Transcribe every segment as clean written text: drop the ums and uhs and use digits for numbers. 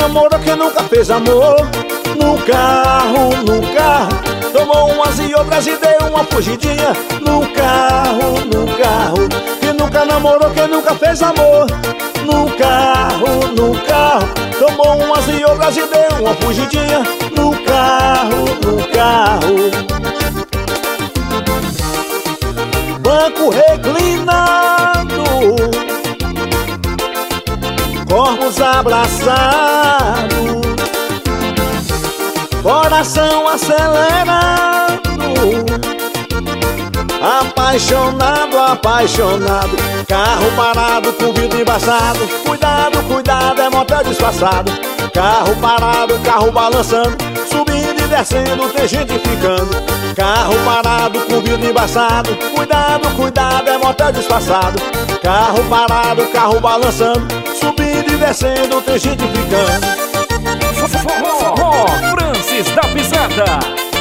namorou, quem nunca fez amor no carro, no carro. Tomou umas e outras e deu uma fugidinha no carro, no carro. Quem nunca namorou, quem nunca fez amor no carro, no carro. Tomou umas e outras e deu uma fugidinha no carro, no carro. Banco reclinado, corpos abraçados, coração acelerado, apaixonado, apaixonado. Carro parado com vidro embaçado, cuidado, cuidado, é motel disfarçado. Carro parado, carro balançando, subindo e descendo, tem gente ficando. Carro parado com vidro embaçado, cuidado, cuidado, é motel disfarçado. Carro parado, carro balançando, subindo e descendo, tem gente ficando. Forró Francis da Pisada.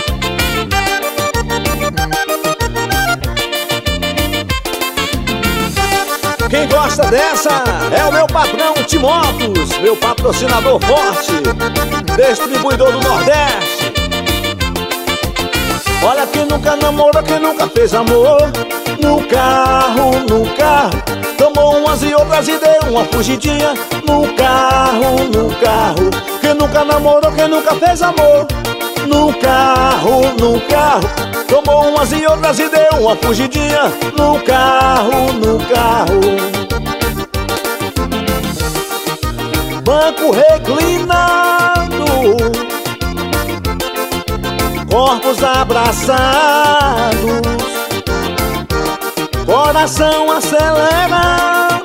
Quem gosta dessa é o meu patrão Timotos, meu patrocinador forte, distribuidor do Nordeste. Olha, quem nunca namorou, quem nunca fez amor no carro, no carro. Tomou umas e outras e deu uma fugidinha no carro, no carro. Quem nunca namorou, quem nunca fez amor no carro, no carro. Tomou umas e outras e deu uma fugidinha no carro, no carro. Banco reclinado, corpos abraçados, coração acelerado,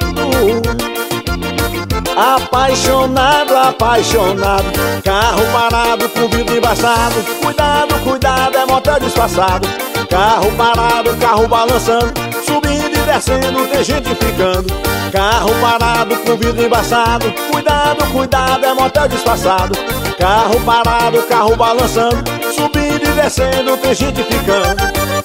apaixonado, apaixonado. Carro parado com vidro embaçado, cuidado, cuidado, é motel disfarçado. Carro parado, carro balançando, subindo e descendo, tem gente ficando. Carro parado com vidro embaçado, cuidado, cuidado, é motel disfarçado. Carro parado, carro balançando, subindo e descendo, tem gente ficando.